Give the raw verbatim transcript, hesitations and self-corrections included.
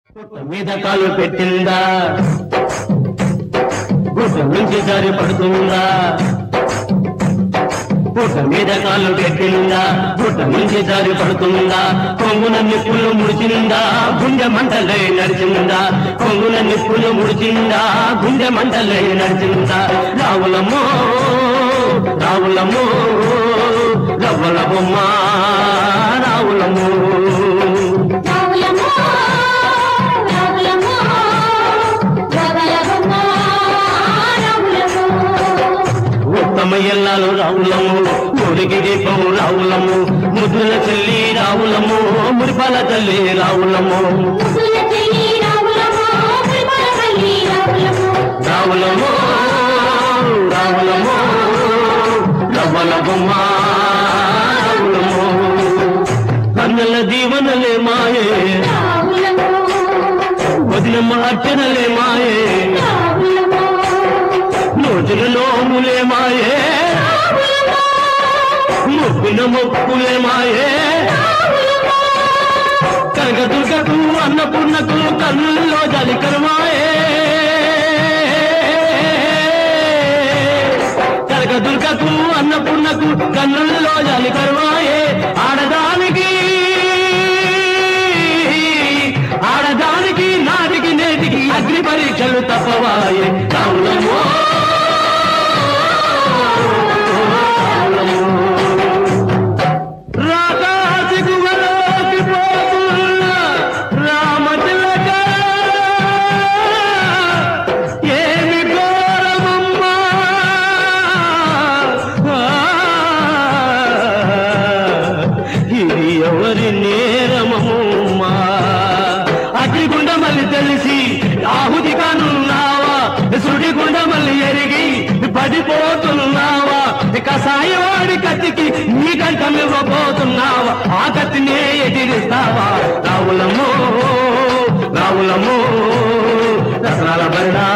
మీద కాలు పెట్టిందా గుట్ట నుంచి జారి పడుతుందా పుట్ట మీద కాలు పెట్టిందా గుట్ట నుంచి జారి పడుతుందా కొంగున నిప్పులు ముడిచిందా గుండె మంటలై నడిచిందా కొంగున నిప్పులు ముడిచిందా గుండె మంటలై నడిచిందా రావులమ్మో రావులమ్మో రవ్వల బొమ్మ రావులమ్మో ఉత్తమయ్యల్లాలు రావులము ఊరికి దీపము రావులము ముద్దుల చెల్లి రావులము మురిపాల తల్లి రావులము రావులము రావులము రవ్వల బొమ్మ రావులము కన్నుల దీవనలే మాయే వదినమ్మ అర్చనలే మాయే నోజులలో ములే మాయే ముప్పిన మొక్కులే మాయే కనకదుర్గకు అన్నపూర్ణకు కన్నుల్లో జలికరమాయే కనకదుర్గకు అన్నపూర్ణకు కన్నుల్లో జలికరమాయే ఆడదానికి ఆడదానికి నాటికి నేటికి అగ్ని పరీక్షలు తప్పవాయే రావులమ్మో ఎవరి నేరమమ్మా అగ్నిగుండ మళ్ళీ తెలిసి ఆహుతి కానున్నావా సుడిగుండ మళ్ళీ ఎరిగి పడిపోతున్నావా కసాయవాడి కత్తికి నీ కంఠం ఇవ్వబోతున్నావా ఆ కత్తినే ఎదిరిస్తావా రావులమ్మో రావులమ్మో రసనాల బరిడా